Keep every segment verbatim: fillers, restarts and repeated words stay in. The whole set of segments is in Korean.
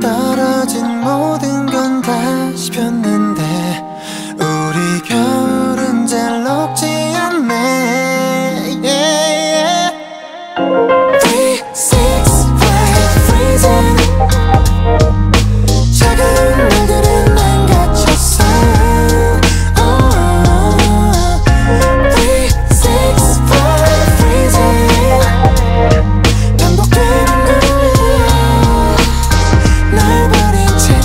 떨어진 모든 건 다시 폈는데 우리 겨울은 잘 녹지 않네. yeah, yeah. Three, six, five, freezing. 차가운 날들은 난 갇혔어. oh. Three, six, five, freezing. 반복되는 거야 날 버린 채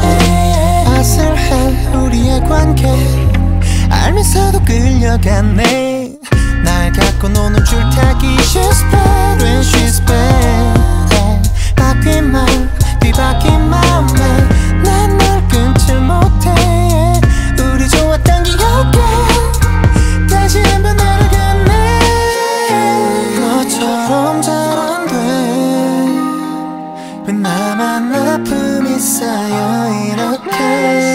아슬해 우리의 관계 알면서도 끌려갔네. 날 갖고 노는 줄타기 She's bad when she's bad. 바뀐 말 뒤바뀐 마음에 난 널 끊질 못해. 우리 좋았던 기억에 다시 한번 날아갔네. 너처럼 잘 안 돼. 왜 나만 아픔이 쌓여 이렇게